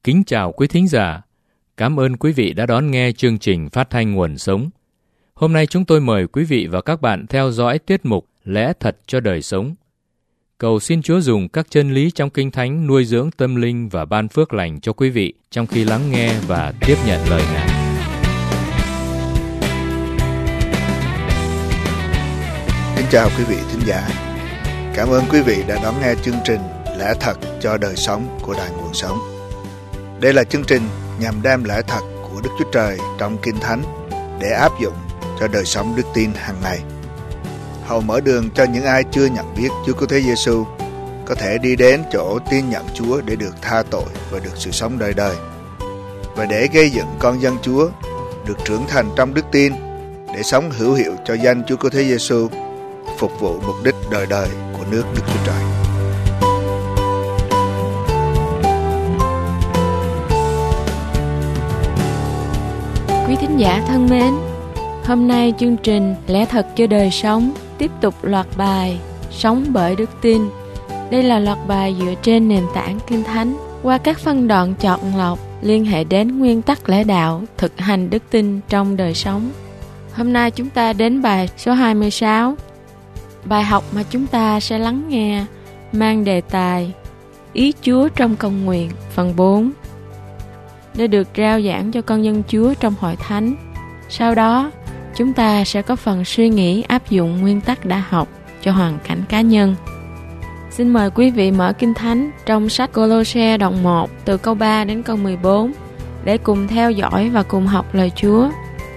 Kính chào quý thính giả. Cảm ơn quý vị đã đón nghe chương trình phát thanh Nguồn Sống. Hôm nay chúng tôi mời quý vị và các bạn theo dõi tiết mục Lẽ Thật cho Đời Sống. Cầu xin Chúa dùng các chân lý trong Kinh Thánh nuôi dưỡng tâm linh và ban phước lành cho quý vị trong khi lắng nghe và tiếp nhận lời Ngài. Kính chào quý vị thính giả. Cảm ơn quý vị đã đón nghe chương trình Lẽ Thật cho Đời Sống của Đài Nguồn Sống. Đây là chương trình nhằm đem lẽ thật của Đức Chúa Trời trong Kinh Thánh để áp dụng cho đời sống đức tin hàng ngày. Hầu mở đường cho những ai chưa nhận biết Chúa Cứu Thế Giêsu có thể đi đến chỗ tin nhận Chúa để được tha tội và được sự sống đời đời, và để gây dựng con dân Chúa được trưởng thành trong đức tin để sống hữu hiệu cho danh Chúa Cứu Thế Giêsu, phục vụ mục đích đời đời của nước Đức Chúa Trời. Quý thính giả thân mến, hôm nay chương trình Lẽ Thật cho Đời Sống tiếp tục loạt bài Sống bởi Đức Tin. Đây là loạt bài dựa trên nền tảng Kinh Thánh qua các phân đoạn chọn lọc liên hệ đến nguyên tắc lẽ đạo, thực hành đức tin trong đời sống. Hôm nay chúng ta đến bài số 26. Bài học mà chúng ta sẽ lắng nghe mang đề tài Ý Chúa trong cầu nguyện phần 4. Đã được rao giảng cho con dân Chúa trong hội thánh. Sau đó, chúng ta sẽ có phần suy nghĩ áp dụng nguyên tắc đã học cho hoàn cảnh cá nhân. Xin mời quý vị mở Kinh Thánh trong sách Cô-lô-se đoạn 1 từ câu 3 đến câu 14 để cùng theo dõi và cùng học lời Chúa.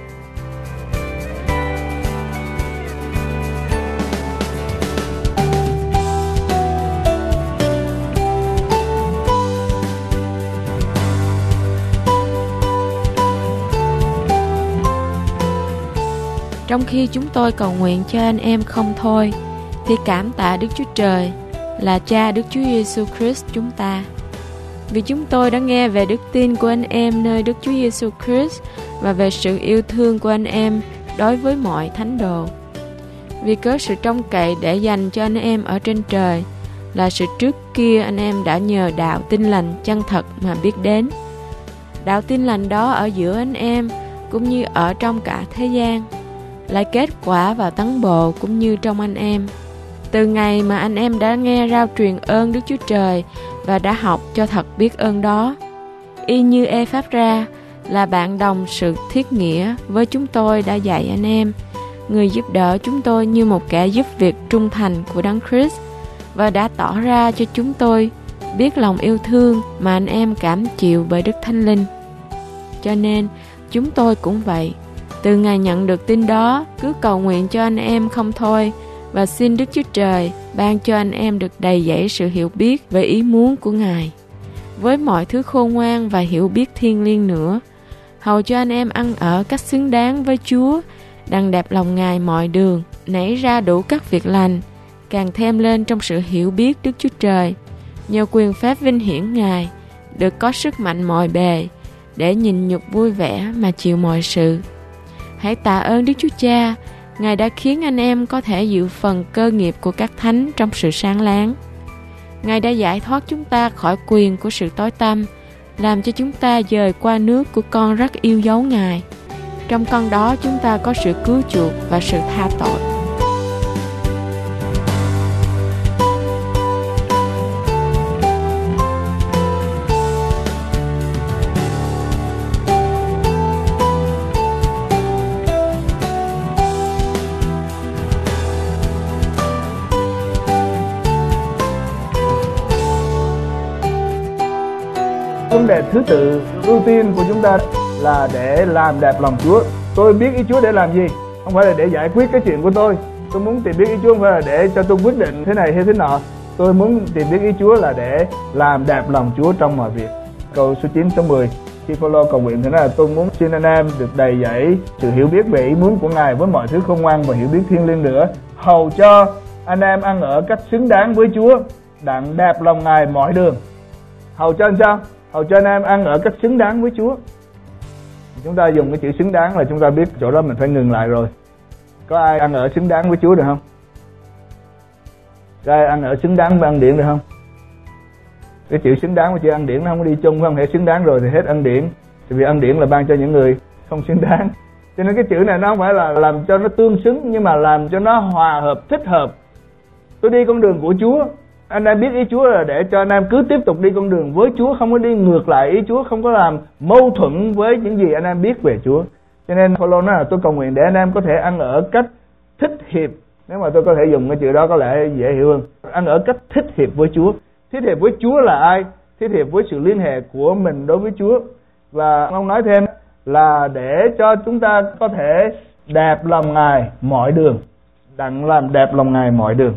Trong khi chúng tôi cầu nguyện cho anh em không thôi, thì cảm tạ Đức Chúa Trời là Cha Đức Chúa Giêsu Christ chúng ta. Vì chúng tôi đã nghe về đức tin của anh em nơi Đức Chúa Giêsu Christ và về sự yêu thương của anh em đối với mọi thánh đồ. Vì cớ sự trông cậy để dành cho anh em ở trên trời là sự trước kia anh em đã nhờ đạo tin lành chân thật mà biết đến. Đạo tin lành đó ở giữa anh em cũng như ở trong cả thế gian, lại kết quả vào tấn bộ cũng như trong anh em. Từ ngày mà anh em đã nghe rao truyền ơn Đức Chúa Trời và đã học cho thật biết ơn đó, y như Ê-pháp-ra là bạn đồng sự thiết nghĩa với chúng tôi đã dạy anh em, người giúp đỡ chúng tôi như một kẻ giúp việc trung thành của Đấng Christ, và đã tỏ ra cho chúng tôi biết lòng yêu thương mà anh em cảm chịu bởi Đức Thánh Linh. Cho nên chúng tôi cũng vậy. Từ ngày nhận được tin đó, cứ cầu nguyện cho anh em không thôi, và xin Đức Chúa Trời ban cho anh em được đầy dẫy sự hiểu biết về ý muốn của Ngài, với mọi thứ khôn ngoan và hiểu biết thiêng liêng nữa, hầu cho anh em ăn ở cách xứng đáng với Chúa, đặng đẹp lòng Ngài mọi đường, nảy ra đủ các việc lành, càng thêm lên trong sự hiểu biết Đức Chúa Trời, nhờ quyền phép vinh hiển Ngài, được có sức mạnh mọi bề, để nhìn nhục vui vẻ mà chịu mọi sự. Hãy tạ ơn Đức Chúa Cha, Ngài đã khiến anh em có thể dự phần cơ nghiệp của các thánh trong sự sáng láng. Ngài đã giải thoát chúng ta khỏi quyền của sự tối tăm, làm cho chúng ta dời qua nước của con rất yêu dấu Ngài. Trong con đó chúng ta có sự cứu chuộc và sự tha tội. Vấn đề thứ tự ưu tiên của chúng ta là để làm đẹp lòng Chúa. Tôi biết ý Chúa để làm gì, không phải là để giải quyết cái chuyện của tôi. Tôi muốn tìm biết ý Chúa không phải là để cho tôi quyết định thế này hay thế nọ. Tôi muốn tìm biết ý Chúa là để làm đẹp lòng Chúa trong mọi việc. Câu số 9, số 10, khi Phaolô cầu nguyện thế này: tôi muốn xin anh em được đầy dẫy sự hiểu biết về ý muốn của Ngài với mọi thứ khôn ngoan và hiểu biết thiêng liêng nữa, hầu cho anh em ăn ở cách xứng đáng với Chúa, đặng đẹp lòng Ngài mọi đường. Hầu cho anh sao? Hầu cho anh em ăn ở cách xứng đáng với Chúa. Chúng ta dùng cái chữ xứng đáng là chúng ta biết chỗ đó mình phải ngừng lại rồi. Có ai ăn ở xứng đáng với Chúa được không? Có ai ăn ở xứng đáng với ân điển được không? Cái chữ xứng đáng và chữ ân điển nó không có đi chung, không thể xứng đáng rồi thì hết ân điển. Thì vì ân điển là ban cho những người không xứng đáng. Cho nên cái chữ này nó không phải là làm cho nó tương xứng, nhưng mà làm cho nó hòa hợp, thích hợp. Tôi đi con đường của Chúa, anh em biết ý Chúa là để cho anh em cứ tiếp tục đi con đường với Chúa, không có đi ngược lại ý Chúa, không có làm mâu thuẫn với những gì anh em biết về Chúa. Cho nên Phaolô nói là tôi cầu nguyện để anh em có thể ăn ở cách thích hiệp. Nếu mà tôi có thể dùng cái chữ đó có lẽ dễ hiểu hơn. Ăn ở cách thích hiệp với Chúa. Thích hiệp với Chúa là ai? Thích hiệp với sự liên hệ của mình đối với Chúa. Và ông nói thêm là để cho chúng ta có thể đẹp lòng Ngài mọi đường. Đặng làm đẹp lòng Ngài mọi đường.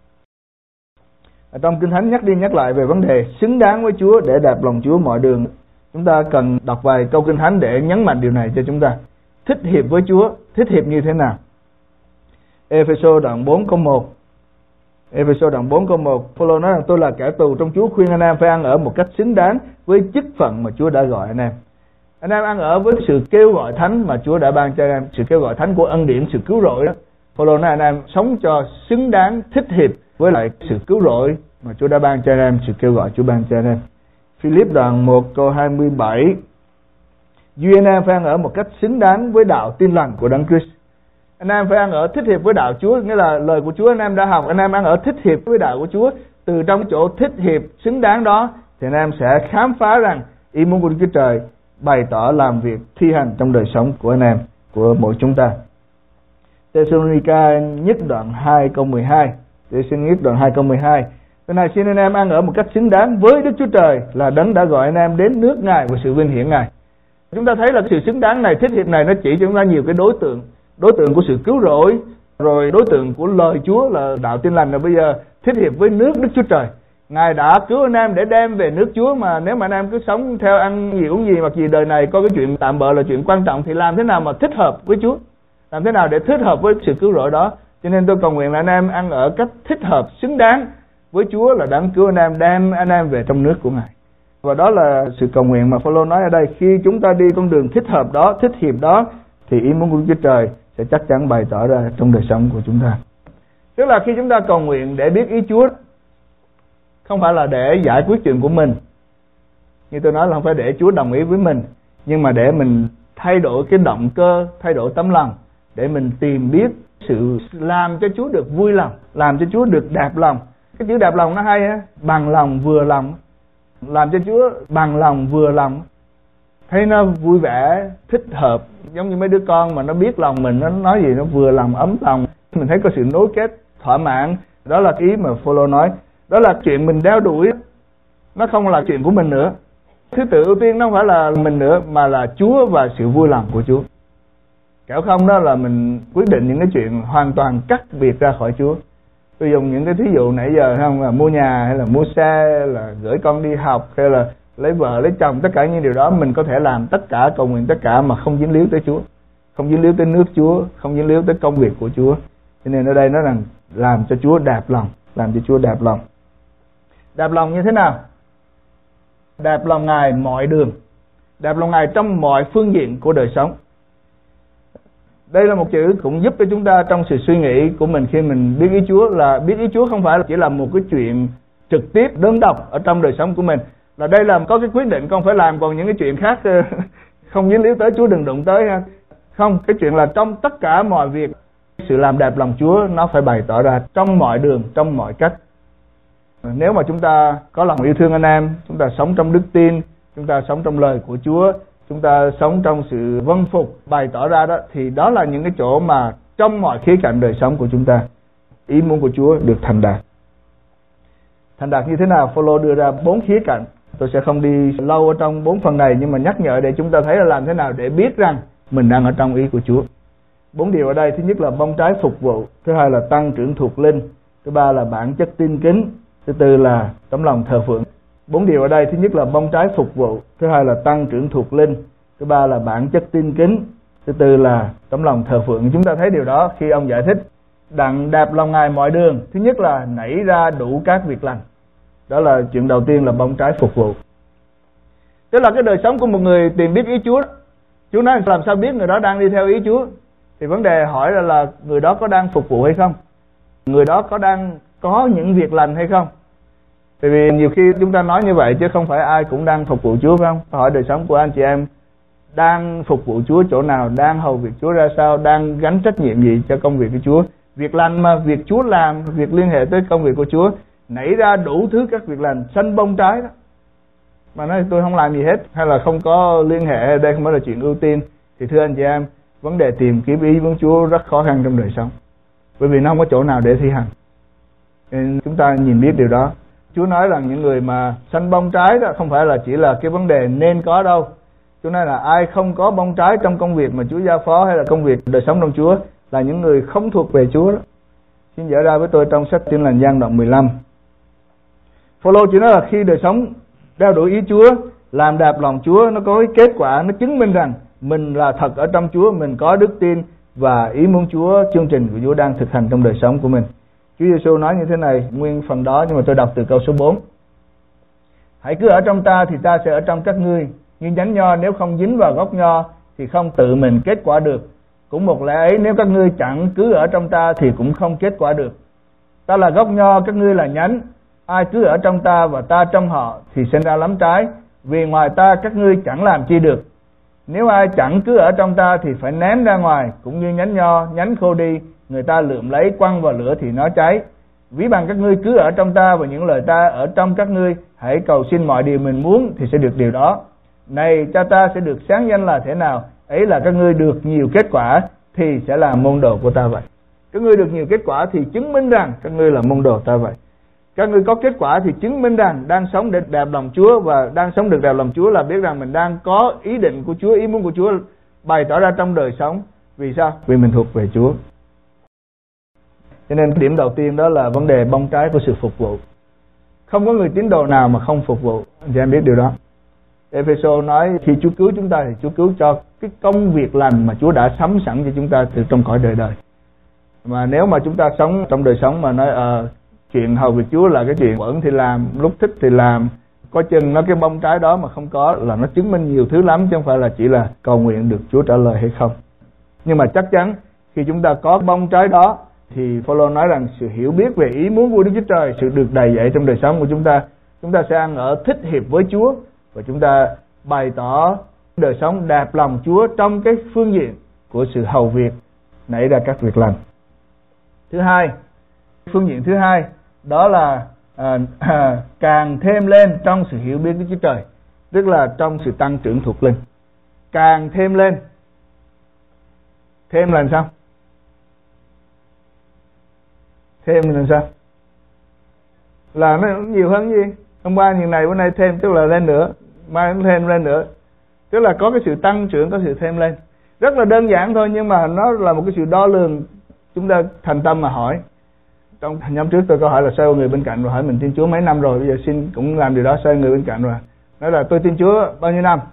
Ở trong Kinh Thánh nhắc đi nhắc lại về vấn đề xứng đáng với Chúa để đẹp lòng Chúa mọi đường. Chúng ta cần đọc vài câu Kinh Thánh để nhấn mạnh điều này cho chúng ta. Thích hiệp với Chúa, thích hiệp như thế nào? Ê-phê-sô đoạn 4 câu 1. Ê-phê-sô đoạn 4 câu 1, Phaolô nói rằng tôi là kẻ tù trong Chúa, khuyên anh em phải ăn ở một cách xứng đáng với chức phận mà Chúa đã gọi anh em. Anh em ăn ở với sự kêu gọi thánh mà Chúa đã ban cho anh em, sự kêu gọi thánh của ân điển, sự cứu rỗi đó. Phaolô nói anh em sống cho xứng đáng, thích hiệp với lại sự cứu rỗi mà Chúa đã ban cho anh em, sự kêu gọi Chúa ban cho anh em. Philip đoạn 1 câu 27, duy anh em phải ăn ở một cách xứng đáng với đạo tin lành của Đấng Christ. Anh em phải ăn ở thích hiệp với đạo Chúa, nghĩa là lời của Chúa anh em đã học, anh em ăn ở thích hiệp với đạo của Chúa. Từ trong chỗ thích hiệp xứng đáng đó thì anh em sẽ khám phá rằng ý muốn của Đức Chúa Trời bày tỏ làm việc thi hành trong đời sống của anh em, của mỗi chúng ta. Thê-sô-lô-ni-ca nhất đoạn 2 câu 12. Thê-sô-lô-ni-ca đoạn 2 câu 12. Cái này xin anh em ăn ở một cách xứng đáng với Đức Chúa Trời là Đấng đã gọi anh em đến nước Ngài và sự vinh hiển Ngài. Chúng ta thấy là sự xứng đáng này, thích hiệp này nó chỉ cho chúng ta nhiều cái đối tượng. Đối tượng của sự cứu rỗi, rồi đối tượng của lời Chúa là đạo tin lành, là bây giờ thích hiệp với nước Đức Chúa Trời. Ngài đã cứu anh em để đem về nước Chúa, mà nếu mà anh em cứ sống theo ăn gì uống gì, mặc gì đời này có cái chuyện tạm bợ là chuyện quan trọng, thì làm thế nào mà thích hợp với Chúa? Làm thế nào để thích hợp với sự cứu rỗi đó? Cho nên tôi cầu nguyện là anh em ăn ở cách thích hợp, xứng đáng với Chúa là Đấng cứu anh em, đem anh em về trong nước của Ngài. Và đó là sự cầu nguyện mà Phaolô nói ở đây. Khi chúng ta đi con đường thích hợp đó, thích hiệp đó, thì ý muốn của Chúa Trời sẽ chắc chắn bày tỏ ra trong đời sống của chúng ta. Tức là khi chúng ta cầu nguyện để biết ý Chúa, không phải là để giải quyết chuyện của mình. Như tôi nói là không phải để Chúa đồng ý với mình, nhưng mà để mình thay đổi cái động cơ, thay đổi tấm lòng, để mình tìm biết sự làm cho Chúa được vui lòng, làm cho Chúa được đẹp lòng. Cái chữ đẹp lòng nó hay á, bằng lòng, vừa lòng. Làm cho Chúa bằng lòng, vừa lòng, thấy nó vui vẻ, thích hợp. Giống như mấy đứa con mà nó biết lòng mình, nó nói gì nó vừa lòng, ấm lòng, mình thấy có sự nối kết, thỏa mãn. Đó là cái ý mà Phaolô nói. Đó là chuyện mình đeo đuổi, nó không là chuyện của mình nữa. Thứ tự ưu tiên nó không phải là mình nữa, mà là Chúa và sự vui lòng của Chúa. Kẻo không đó là mình quyết định những cái chuyện hoàn toàn cắt biệt ra khỏi Chúa. Tôi dùng những cái thí dụ nãy giờ không, là mua nhà hay là mua xe, hay là gửi con đi học, hay là lấy vợ, lấy chồng, tất cả những điều đó mình có thể làm tất cả, cầu nguyện tất cả mà không dính líu tới Chúa, không dính líu tới nước Chúa, không dính líu tới công việc của Chúa. Cho nên ở đây nó rằng làm cho Chúa đẹp lòng, làm cho Chúa đẹp lòng. Đẹp lòng như thế nào? Đẹp lòng Ngài mọi đường, đẹp lòng Ngài trong mọi phương diện của đời sống. Đây là một chữ cũng giúp cho chúng ta trong sự suy nghĩ của mình khi mình biết ý Chúa, là biết ý Chúa không phải là chỉ là một cái chuyện trực tiếp đơn độc ở trong đời sống của mình, là đây là có cái quyết định con phải làm, còn những cái chuyện khác không dính líu tới Chúa đừng đụng tới ha. Không, cái chuyện là trong tất cả mọi việc, sự làm đẹp lòng Chúa nó phải bày tỏ ra trong mọi đường, trong mọi cách. Nếu mà chúng ta có lòng yêu thương anh em, chúng ta sống trong đức tin, chúng ta sống trong lời của Chúa, chúng ta sống trong sự vâng phục bày tỏ ra đó, thì đó là những cái chỗ mà trong mọi khía cạnh đời sống của chúng ta, ý muốn của Chúa được thành đạt. Thành đạt như thế nào? Phaolô đưa ra 4 khía cạnh. Tôi sẽ không đi lâu ở trong 4 phần này, nhưng mà nhắc nhở để chúng ta thấy là làm thế nào để biết rằng mình đang ở trong ý của Chúa. 4 điều ở đây: thứ nhất là bông trái phục vụ, thứ hai là tăng trưởng thuộc linh, thứ ba là bản chất tin kính, thứ tư là tấm lòng thờ phượng. 4 điều ở đây: thứ nhất là bông trái phục vụ, thứ hai là tăng trưởng thuộc linh, thứ ba là bản chất tin kính, thứ tư là tấm lòng thờ phượng. Chúng ta thấy điều đó khi ông giải thích đặng đẹp lòng Ngài mọi đường. Thứ nhất là nảy ra đủ các việc lành. Đó là chuyện đầu tiên, là bông trái phục vụ. Tức là cái đời sống của một người tìm biết ý Chúa. Chúa nói làm sao biết người đó đang đi theo ý Chúa? Thì vấn đề hỏi là người đó có đang phục vụ hay không? Người đó có đang có những việc lành hay không? Tại vì nhiều khi chúng ta nói như vậy chứ không phải ai cũng đang phục vụ Chúa, phải không? Hỏi đời sống của anh chị em đang phục vụ Chúa chỗ nào, đang hầu việc Chúa ra sao, đang gánh trách nhiệm gì cho công việc của Chúa. Việc lành mà việc Chúa làm, việc liên hệ tới công việc của Chúa, nảy ra đủ thứ các việc lành xanh bông trái đó. Mà nói tôi không làm gì hết, hay là không có liên hệ, đây không phải là chuyện ưu tiên, thì thưa anh chị em, vấn đề tìm kiếm ý muốn Chúa rất khó khăn trong đời sống, bởi vì nó không có chỗ nào để thi hành. Nên chúng ta nhìn biết điều đó. Chúa nói rằng những người mà xanh bông trái đó không phải là chỉ là cái vấn đề nên có đâu. Chúa nói là ai không có bông trái trong công việc mà Chúa giao phó hay là công việc đời sống trong Chúa là những người không thuộc về Chúa đó. Xin dở ra với tôi trong sách Tin Lành Giăng đoạn 15. Phaolô chỉ nói là khi đời sống đeo đuổi ý Chúa, làm đạp lòng Chúa, nó có cái kết quả, nó chứng minh rằng mình là thật ở trong Chúa, mình có đức tin và ý muốn Chúa, chương trình của Chúa đang thực hành trong đời sống của mình. Chúa Giêsu nói như thế này, nguyên phần đó nhưng mà tôi đọc từ câu số 4. Hãy cứ ở trong ta thì ta sẽ ở trong các ngươi, như nhánh nho nếu không dính vào gốc nho thì không tự mình kết quả được. Cũng một lẽ ấy, nếu các ngươi chẳng cứ ở trong ta thì cũng không kết quả được. Ta là gốc nho, các ngươi là nhánh. Ai cứ ở trong ta và ta trong họ thì sinh ra lắm trái, vì ngoài ta các ngươi chẳng làm chi được. Nếu ai chẳng cứ ở trong ta thì phải ném ra ngoài, cũng như nhánh nho, nhánh khô đi, người ta lượm lấy quăng vào lửa thì nó cháy. Ví bằng các ngươi cứ ở trong ta và những lời ta ở trong các ngươi, hãy cầu xin mọi điều mình muốn thì sẽ được điều đó. Này, cha ta sẽ được sáng danh là thế nào? Ấy là các ngươi được nhiều kết quả thì sẽ là môn đồ của ta vậy. Các ngươi được nhiều kết quả thì chứng minh rằng các ngươi là môn đồ ta vậy. Các ngươi có kết quả thì chứng minh rằng đang sống để đẹp lòng Chúa, và đang sống được đẹp lòng Chúa là biết rằng mình đang có ý định của Chúa, ý muốn của Chúa bày tỏ ra trong đời sống. Vì sao? Vì mình thuộc về Chúa. Cho nên điểm đầu tiên đó là vấn đề bông trái của sự phục vụ. Không có người tín đồ nào mà không phục vụ. Anh chị em biết điều đó. Ephesos nói khi Chúa cứu chúng ta thì Chúa cứu cho cái công việc lành mà Chúa đã sắm sẵn cho chúng ta từ trong cõi đời đời. Mà nếu mà chúng ta sống trong đời sống mà nói chuyện hầu việc Chúa là cái chuyện bận thì làm, lúc thích thì làm, có chừng nó cái bông trái đó mà không có là nó chứng minh nhiều thứ lắm, chứ không phải là chỉ là cầu nguyện được Chúa trả lời hay không. Nhưng mà chắc chắn khi chúng ta có bông trái đó thì Phaolô nói rằng sự hiểu biết về ý muốn của Đức Chúa Trời, sự được đầy dạy trong đời sống của chúng ta sẽ ăn ở thích hiệp với Chúa, và chúng ta bày tỏ đời sống đẹp lòng Chúa trong cái phương diện của sự hầu việc, nảy ra các việc lành. Thứ hai, phương diện thứ hai đó là càng thêm lên trong sự hiểu biết Đức Chúa Trời, tức là trong sự tăng trưởng thuộc linh. Càng thêm lên. Thêm là sao? Thêm là sao? Là nó nhiều hơn gì? Hôm qua như này, bữa nay thêm tức là lên nữa, mai cũng thêm lên nữa. Tức là có cái sự tăng trưởng, có sự thêm lên. Rất là đơn giản thôi, nhưng mà nó là một cái sự đo lường. Chúng ta thành tâm mà hỏi. Trong nhóm trước tôi có hỏi là xoay người bên cạnh, rồi hỏi mình tin Chúa mấy năm rồi, bây giờ xin cũng làm điều đó, xoay người bên cạnh rồi. Nói là tôi tin Chúa bao nhiêu năm?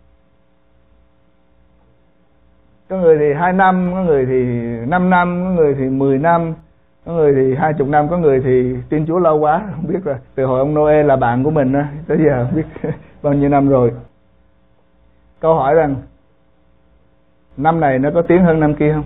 Có người thì 2 năm, có người thì 5 năm, có người thì 10 năm, có người thì 20 năm, có người thì tin Chúa lâu quá, không biết rồi. Từ hồi ông Noe là bạn của mình tới giờ không biết bao nhiêu năm rồi. Câu hỏi rằng năm này nó có tiến hơn năm kia không?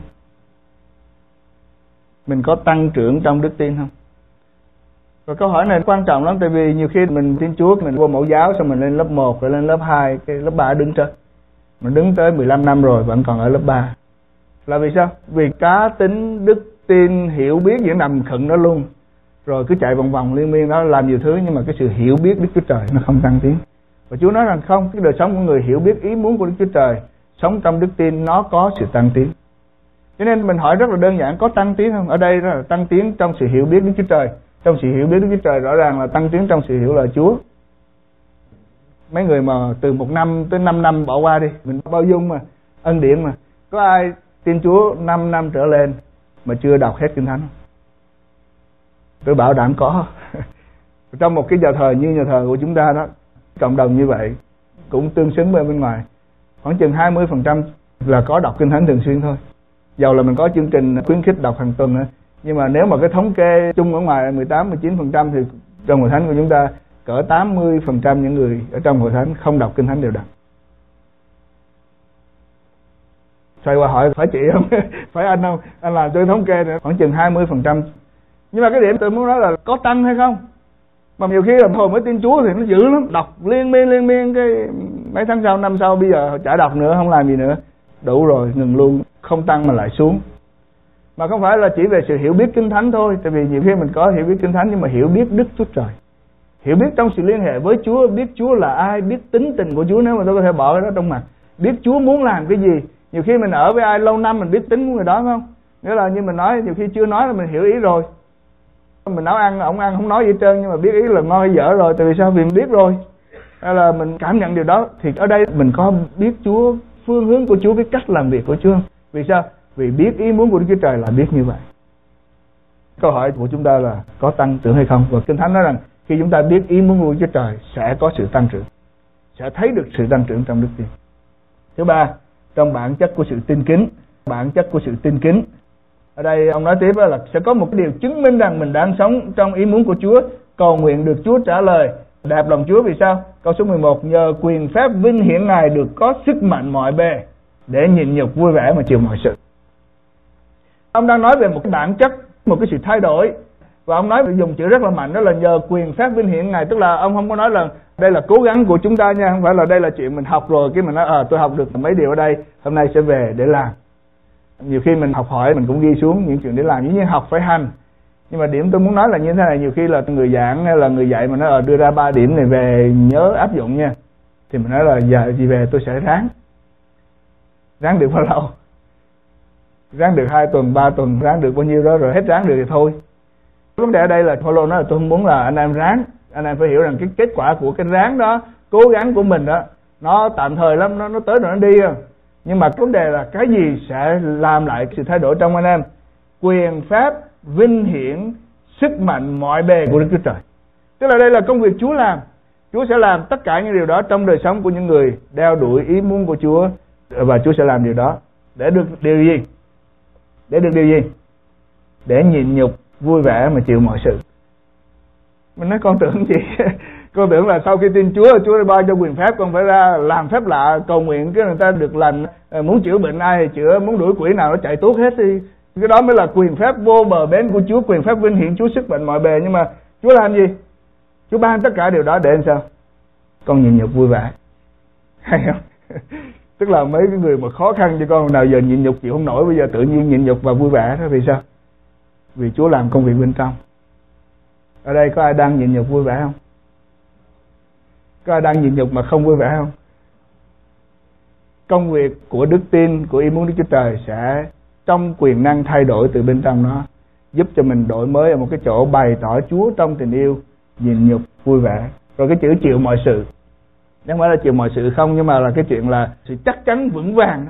Mình có tăng trưởng trong đức tin không? Và câu hỏi này quan trọng lắm, tại vì nhiều khi mình tin Chúa, mình vô mẫu giáo xong mình lên lớp 1 rồi lên lớp 2, cái lớp 3 đứng trên. Mình đứng tới 15 năm rồi vẫn còn ở lớp 3. Là vì sao? Vì cá tính, đức tin, hiểu biết vẫn nằm khựng đó luôn. Rồi cứ chạy vòng vòng liên miên đó, làm nhiều thứ, nhưng mà cái sự hiểu biết Đức Chúa Trời nó không tăng tiến. Và Chúa nói rằng không, cái đời sống của người hiểu biết ý muốn của Đức Chúa Trời, sống trong đức tin, nó có sự tăng tiến. Cho nên mình hỏi rất là đơn giản, có tăng tiến không? Ở đây là tăng tiến trong sự hiểu biết Đức Chúa Trời. Trong sự hiểu biết Đức Chúa Trời rõ ràng là tăng tiến trong sự hiểu lời Chúa. Mấy người mà từ 1 năm tới 5 năm bỏ qua đi, mình bao dung mà, ân điển mà. Có ai tin Chúa 5 năm trở lên mà chưa đọc hết Kinh Thánh không? Tôi bảo đảm có. Trong một cái nhà thờ như nhà thờ của chúng ta đó, cộng đồng như vậy, cũng tương xứng với bên ngoài, khoảng chừng 20% là có đọc Kinh Thánh thường xuyên thôi. Dầu là mình có chương trình khuyến khích đọc hàng tuần nữa, nhưng mà nếu mà cái thống kê chung ở ngoài 18-19% thì trong hội thánh của chúng ta cỡ 80% những người ở trong hội thánh không đọc Kinh Thánh đều đặn. Xoay qua hỏi phải chị không? Phải anh không? Anh làm tôi thống kê nữa, khoảng chừng 20%. Nhưng mà cái điểm tôi muốn nói là có tăng hay không? Mà nhiều khi là hồi mới tin Chúa thì nó dữ lắm, đọc liên miên cái mấy tháng sau, năm sau bây giờ chả đọc nữa, không làm gì nữa, đủ rồi, ngừng luôn, không tăng mà lại xuống. Mà không phải là chỉ về sự hiểu biết Kinh Thánh thôi, tại vì nhiều khi mình có hiểu biết Kinh Thánh nhưng mà hiểu biết Đức Chúa Trời, hiểu biết trong sự liên hệ với Chúa, biết Chúa là ai, biết tính tình của Chúa. Nếu mà tôi có thể bỏ cái đó trong mặt, biết Chúa muốn làm cái gì. Nhiều khi mình ở với ai lâu năm mình biết tính của người đó, phải không? Nghĩa là như mình nói, nhiều khi chưa nói là mình hiểu ý rồi. Mình nấu ăn, ông ăn không nói gì hết trơn nhưng mà biết ý là ngon hay dở rồi. Tại vì sao? Vì mình biết rồi, hay là mình cảm nhận điều đó. Thì ở đây mình có biết Chúa, phương hướng của Chúa, cái cách làm việc của Chúa. Vì sao? Vì biết ý muốn của Đức Chúa Trời là biết như vậy. Câu hỏi của chúng ta là có tăng trưởng hay không? Và Kinh Thánh nói rằng khi chúng ta biết ý muốn của Chúa Trời sẽ có sự tăng trưởng, sẽ thấy được sự tăng trưởng trong đức tin. Thứ ba, trong bản chất của sự tin kính. Bản chất của sự tin kính. Ở đây ông nói tiếp là sẽ có một cái điều chứng minh rằng mình đang sống trong ý muốn của Chúa, cầu nguyện được Chúa trả lời, đạp lòng Chúa. Vì sao? Câu số 11, nhờ quyền phép vinh hiển Ngài được có sức mạnh mọi bề để nhịn nhục vui vẻ mà chịu mọi sự. Ông đang nói về một cái bản chất, một cái sự thay đổi. Và ông nói dùng chữ rất là mạnh, đó là nhờ quyền phép vinh hiển Ngài. Tức là ông không có nói là đây là cố gắng của chúng ta nha, không phải là đây là chuyện mình học rồi cái mình nói tôi học được mấy điều ở đây, hôm nay sẽ về để làm. Nhiều khi mình học hỏi mình cũng ghi xuống những chuyện để làm, như học phải hành. Nhưng mà điểm tôi muốn nói là như thế này, nhiều khi là người giảng hay là người dạy mà nó đưa ra 3 điểm này về nhớ áp dụng nha, thì mình nói là giờ gì về tôi sẽ ráng được bao lâu, ráng được 2 tuần 3 tuần, ráng được bao nhiêu đó rồi hết ráng được thì thôi. Vấn đề ở đây là Phaolô nói là tôi không muốn là anh em ráng, anh em phải hiểu rằng cái kết quả của cái ráng đó, cố gắng của mình đó, nó tạm thời lắm, nó tới rồi nó đi rồi. Nhưng mà vấn đề là cái gì sẽ làm lại sự thay đổi trong anh em? Quyền phép vinh hiển sức mạnh mọi bề của Đức Chúa Trời. Tức là đây là công việc Chúa làm. Chúa sẽ làm tất cả những điều đó trong đời sống của những người đeo đuổi ý muốn của Chúa. Và Chúa sẽ làm điều đó để được điều gì? Để được điều gì? Để nhịn nhục vui vẻ mà chịu mọi sự. Mình nói con tưởng gì? Con tưởng là sau khi tin Chúa, Chúa ban cho quyền phép, con phải ra làm phép lạ, cầu nguyện cái người ta được lành, muốn chữa bệnh ai thì chữa, muốn đuổi quỷ nào nó chạy tuốt hết đi. Cái đó mới là quyền phép vô bờ bến của Chúa, quyền phép vinh hiển Chúa sức mạnh mọi bề. Nhưng mà Chúa làm gì? Chúa ban tất cả điều đó để làm sao? Con nhịn nhục vui vẻ. Hay không? Tức là mấy cái người mà khó khăn cho con nào giờ nhịn nhục chịu không nổi, bây giờ tự nhiên nhịn nhục và vui vẻ đó. Vì sao? Vì Chúa làm công việc bên trong. Ở đây có ai đang nhịn nhục vui vẻ không? Có ai đang nhịn nhục mà không vui vẻ không? Công việc của đức tin, của ý muốn Đức Chúa Trời sẽ trong quyền năng thay đổi từ bên trong nó, giúp cho mình đổi mới ở một cái chỗ bày tỏ Chúa trong tình yêu, nhịn nhục, vui vẻ. Rồi cái chữ chịu mọi sự, không phải là chịu mọi sự không, nhưng mà là cái chuyện là sự chắc chắn vững vàng,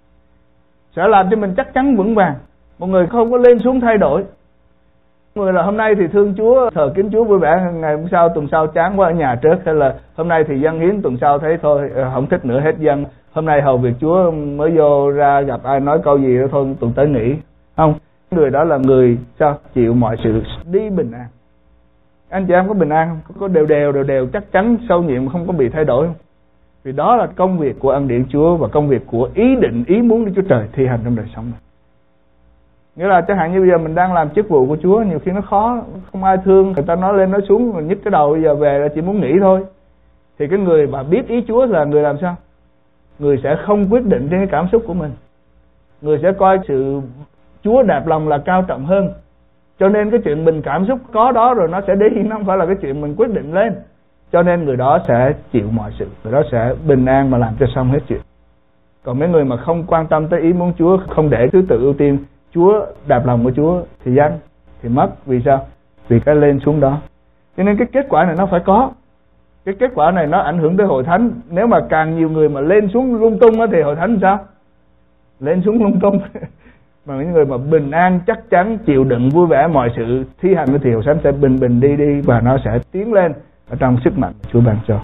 sẽ làm cho mình chắc chắn vững vàng. Một người không có lên xuống thay đổi. Người là hôm nay thì thương Chúa, thờ kính Chúa vui vẻ, ngày hôm sau, tuần sau chán quá ở nhà trước, hay là hôm nay thì dâng hiến, tuần sau thấy thôi không thích nữa hết dâng. Hôm nay hầu việc Chúa mới vô ra gặp ai nói câu gì đó thôi tuần tới nghỉ. Không, người đó là người sao? Chịu mọi sự, đi bình an. Anh chị em có bình an không? Có đều chắc chắn sâu nhiệm, không có bị thay đổi không? Vì đó là công việc của ân điển Chúa và công việc của ý định, ý muốn Đức Chúa Trời thi hành trong đời sống này. Nghĩa là chẳng hạn như bây giờ mình đang làm chức vụ của Chúa, nhiều khi nó khó, không ai thương, người ta nói lên nói xuống, mình nhức cái đầu, bây giờ về là chỉ muốn nghỉ thôi. Thì cái người mà biết ý Chúa là người làm sao? Người sẽ không quyết định trên cái cảm xúc của mình. Người sẽ coi sự Chúa đạp lòng là cao trọng hơn. Cho nên cái chuyện mình cảm xúc có đó rồi nó sẽ đi, nó không phải là cái chuyện mình quyết định lên. Cho nên người đó sẽ chịu mọi sự, người đó sẽ bình an mà làm cho xong hết chuyện. Còn mấy người mà không quan tâm tới ý muốn Chúa, không để thứ tự ưu tiên Chúa, đạp lòng của Chúa thì dân, thì mất. Vì sao? Vì cái lên xuống đó. Cho nên cái kết quả này nó phải có. Cái kết quả này nó ảnh hưởng tới hội thánh. Nếu mà càng nhiều người mà lên xuống lung tung thì hội thánh sao? Lên xuống lung tung. Mà những người mà bình an, chắc chắn, chịu đựng, vui vẻ mọi sự thi hành thì hội thánh sẽ bình đi và nó sẽ tiến lên ở trong sức mạnh Chúa ban cho.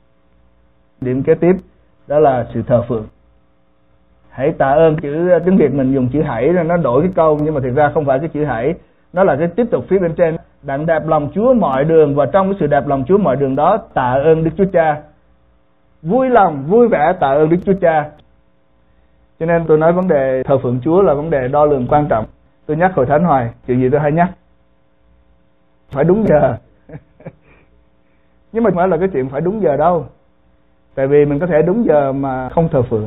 Điểm kế tiếp đó là sự thờ phượng. Hãy tạ ơn, chữ tiếng Việt mình dùng chữ hãy, nó đổi cái câu, nhưng mà thực ra không phải cái chữ hãy, nó là cái tiếp tục phía bên trên. Đặng đạp lòng Chúa mọi đường, và trong cái sự đạp lòng Chúa mọi đường đó tạ ơn Đức Chúa Cha. Vui lòng, vui vẻ tạ ơn Đức Chúa Cha. Cho nên tôi nói vấn đề thờ phượng Chúa là vấn đề đo lường quan trọng. Tôi nhắc hội thánh hoài, chuyện gì tôi hay nhắc. Phải đúng giờ. Nhưng mà không phải là cái chuyện phải đúng giờ đâu. Tại vì mình có thể đúng giờ mà không thờ phượng.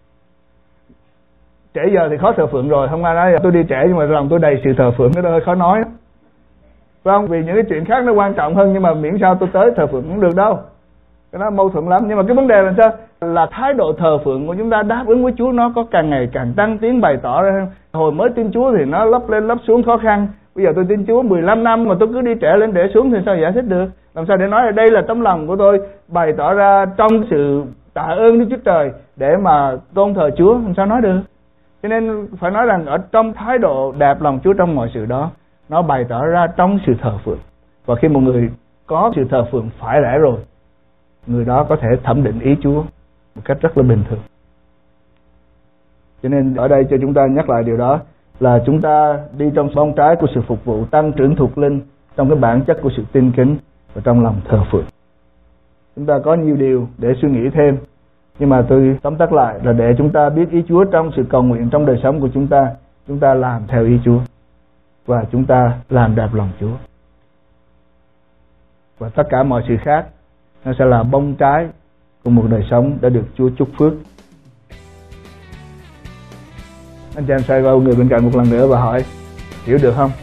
Trễ giờ thì khó thờ phượng rồi. Không ai nói tôi đi trễ nhưng mà lòng tôi đầy sự thờ phượng, cái đó hơi khó nói. Phải không? Vì những cái chuyện khác nó quan trọng hơn, nhưng mà miễn sao tôi tới thờ phượng cũng được đâu. Cái đó mâu thuẫn lắm. Nhưng mà cái vấn đề là sao? Là thái độ thờ phượng của chúng ta đáp ứng với Chúa nó có càng ngày càng tăng tiến, bày tỏ ra hơn. Hồi mới tin Chúa thì nó lấp lên lấp xuống khó khăn. Bây giờ tôi tin Chúa 15 năm mà tôi cứ đi trễ lên để xuống thì sao giải thích được? Làm sao để nói là đây là tấm lòng của tôi bày tỏ ra trong sự tạ ơn Đức Chúa Trời để mà tôn thờ Chúa? Làm sao nói được? Cho nên phải nói rằng ở trong thái độ đẹp lòng Chúa trong mọi sự đó, nó bày tỏ ra trong sự thờ phượng. Và khi một người có sự thờ phượng phải lẽ rồi, người đó có thể thẩm định ý Chúa một cách rất là bình thường. Cho nên ở đây cho chúng ta nhắc lại điều đó là chúng ta đi trong bông trái của sự phục vụ, tăng trưởng thuộc linh trong cái bản chất của sự tin kính và trong lòng thờ phượng. Chúng ta có nhiều điều để suy nghĩ thêm, nhưng mà tôi tóm tắt lại là để chúng ta biết ý Chúa trong sự cầu nguyện trong đời sống của chúng ta làm theo ý Chúa và chúng ta làm đẹp lòng Chúa. Và tất cả mọi sự khác nó sẽ là bông trái của một đời sống đã được Chúa chúc phước. Anh chị em xoay qua người bên cạnh một lần nữa và hỏi, hiểu được không?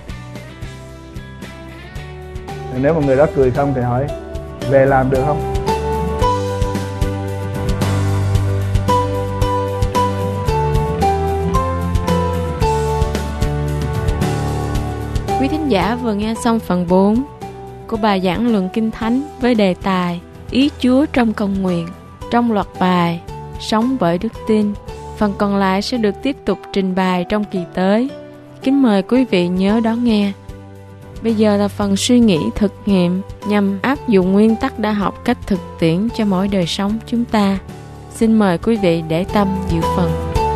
Nếu mà người đó cười không thì hỏi, về làm được không? Quý thính giả vừa nghe xong phần 4 của bài giảng luận Kinh Thánh với đề tài Ý Chúa trong cầu nguyện trong loạt bài Sống bởi đức tin. Phần còn lại sẽ được tiếp tục trình bày trong kỳ tới. Kính mời quý vị nhớ đón nghe. Bây giờ là phần suy nghĩ thực nghiệm nhằm áp dụng nguyên tắc đã học cách thực tiễn cho mỗi đời sống chúng ta. Xin mời quý vị để tâm dự phần.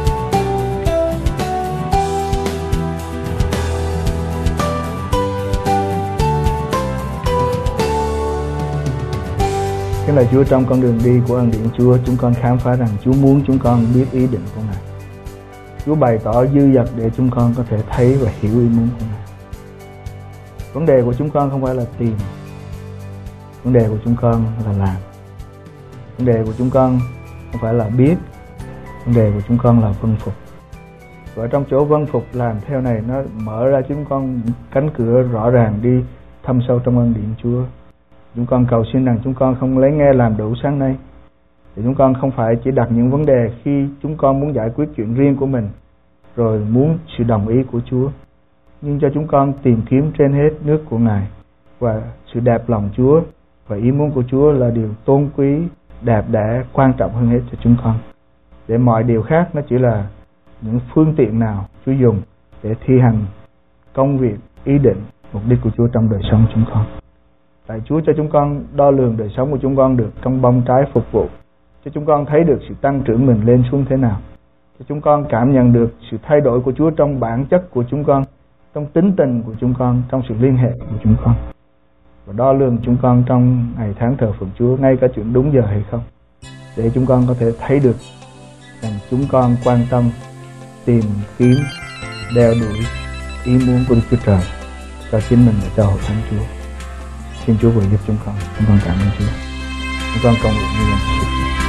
Cái là Chúa trong con đường đi của ân điển Chúa, chúng con khám phá rằng Chúa muốn chúng con biết ý định của Ngài. Chúa bày tỏ dư dật để chúng con có thể thấy và hiểu ý muốn của Ngài. Vấn đề của chúng con không phải là tìm, vấn đề của chúng con là làm. Vấn đề của chúng con không phải là biết, vấn đề của chúng con là vâng phục. Và trong chỗ vâng phục làm theo này, nó mở ra chúng con cánh cửa rõ ràng đi thâm sâu trong ân điển Chúa. Chúng con cầu xin rằng chúng con không lấy nghe làm đủ sáng nay, thì chúng con không phải chỉ đặt những vấn đề khi chúng con muốn giải quyết chuyện riêng của mình, rồi muốn sự đồng ý của Chúa, nhưng cho chúng con tìm kiếm trên hết nước của Ngài và sự đẹp lòng Chúa và ý muốn của Chúa là điều tôn quý, đẹp đẽ, quan trọng hơn hết cho chúng con. Để mọi điều khác nó chỉ là những phương tiện nào Chúa dùng để thi hành công việc, ý định, mục đích của Chúa trong đời sống chúng con. Tại Chúa cho chúng con đo lường đời sống của chúng con được trong bông trái phục vụ, cho chúng con thấy được sự tăng trưởng mình lên xuống thế nào, cho chúng con cảm nhận được sự thay đổi của Chúa trong bản chất của chúng con, trong tính tình của chúng con, trong sự liên hệ của chúng con, và đo lường chúng con trong ngày tháng thờ phượng Chúa, ngay cả chuyện đúng giờ hay không, để chúng con có thể thấy được rằng chúng con quan tâm, tìm kiếm, đeo đuổi ý muốn của Đức Chúa Trời cho chính mình và cho hội thánh Chúa. Xin Chúa vừa giúp chúng con cảm ơn Chúa. Chúng con cầu nguyện như vậy.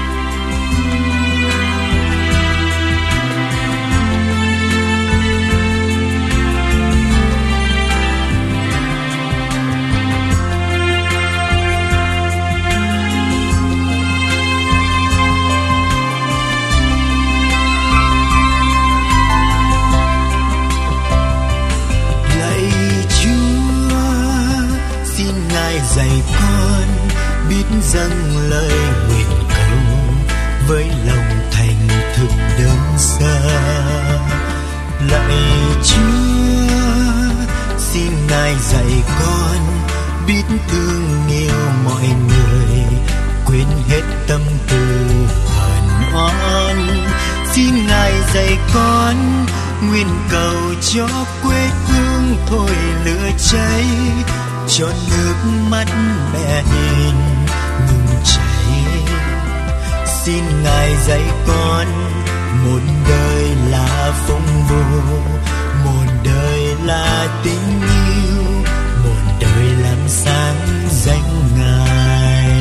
Dạy con biết dâng lời nguyện cầu với lòng thành thực đơn sơ. Lạy Chúa, xin Ngài dạy con biết thương yêu mọi người, quên hết tâm tư hờn oán. Xin Ngài dạy con nguyện cầu cho quê hương thôi lửa cháy, cho nước mắt mẹ hiền ngừng chảy. Xin Ngài dạy con một đời là phong vô, một đời là tình yêu, một đời làm sáng danh Ngài.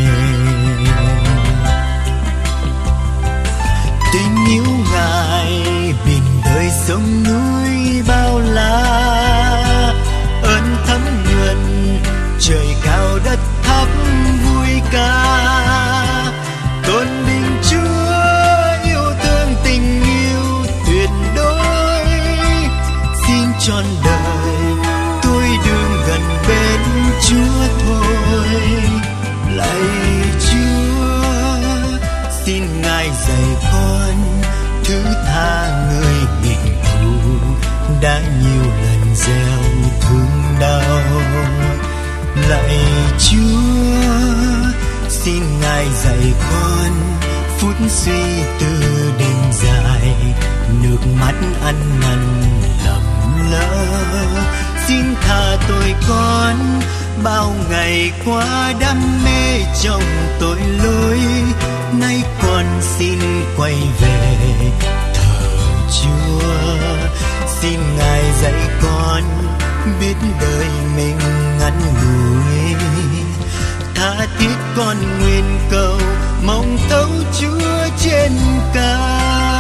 Tình yêu Ngài biển đời sông núi bao la, ơn thấm nhuần trời cao đất thấp vui ca. Tôn vinh Chúa yêu thương tình yêu tuyệt đối, xin trọn đời tôi đường gần bên Chúa thôi. Lạy Chúa, xin Ngài dạy con thứ tha người nghịch thù, đã nhiều lần gieo thương đau. Lạy Chúa, xin Ngài dạy con phút suy tư đêm dài, nước mắt ăn năn lầm lỡ. Xin tha tội con bao ngày qua đam mê trong tội lỗi, nay con xin quay về thờ Chúa. Xin Ngài dạy con biết đời mình ngắn ngủi, tha thiết con nguyện cầu mong thấu Chúa trên cao.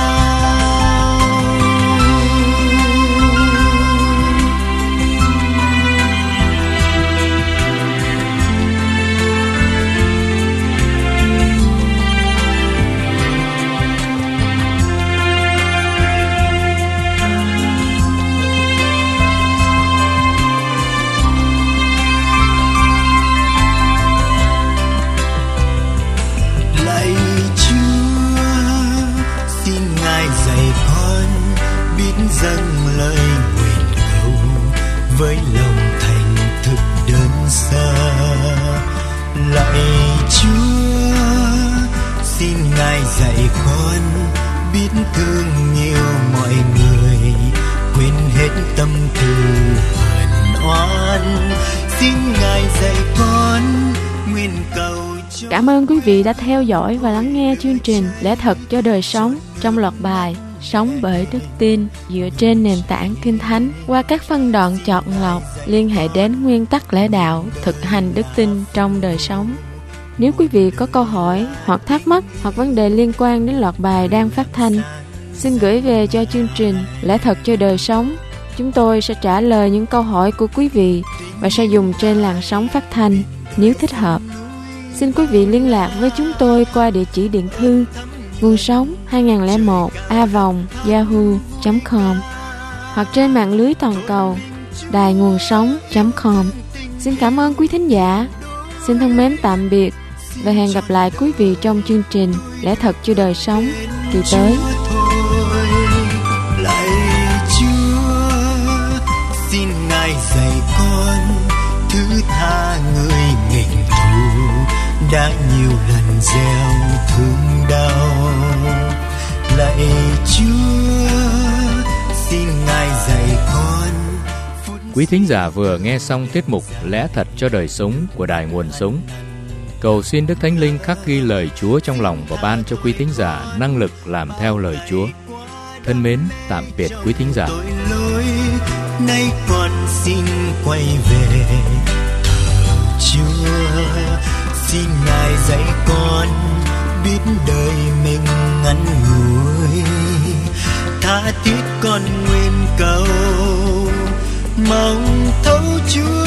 Dâng lời nguyện cầu với lòng thành thực đơn sơ. Lạy Chúa, xin Ngài dạy con biết thương nhiều mọi người, quên hết tâm tư hờn oán. Xin Ngài dạy con nguyện cầu cho. Cảm ơn quý vị đã theo dõi và lắng nghe chương trình Lẽ Thật cho Đời Sống trong loạt bài Sống bởi Đức Tin dựa trên nền tảng Kinh Thánh qua các phân đoạn chọn lọc liên hệ đến nguyên tắc lẽ đạo, thực hành đức tin trong đời sống. Nếu quý vị có câu hỏi hoặc thắc mắc hoặc vấn đề liên quan đến loạt bài đang phát thanh, xin gửi về cho chương trình Lẽ Thật cho Đời Sống. Chúng tôi sẽ trả lời những câu hỏi của quý vị và sẽ dùng trên làn sóng phát thanh nếu thích hợp. Xin quý vị liên lạc với chúng tôi qua địa chỉ điện thư Nguồn Sống 2001a@yahoo.com hoặc trên mạng lưới toàn cầu đài nguồn sống.com. Xin cảm ơn quý thính giả. Xin thân mến tạm biệt và hẹn gặp lại quý vị trong chương trình Lẽ Thật cho Đời Sống kỳ tới. Lạy Chúa, xin Ngài dạy con thứ tha người nghịch thù, đã nhiều lần gieo thương đau. Lạy Chúa, xin Ngài dạy con. Quý thính giả vừa nghe xong tiết mục Lẽ Thật cho Đời Sống của Đài Nguồn Sống. Cầu xin Đức Thánh Linh khắc ghi lời Chúa trong lòng và ban cho quý thính giả năng lực làm theo lời Chúa. Thân mến, tạm biệt quý thính giả. Tội lỗi, nay con xin quay về thờ Chúa. Xin Ngài dạy con biết đời mình ngắn ngủi, tha thiết con nguyện cầu mong thấu Chúa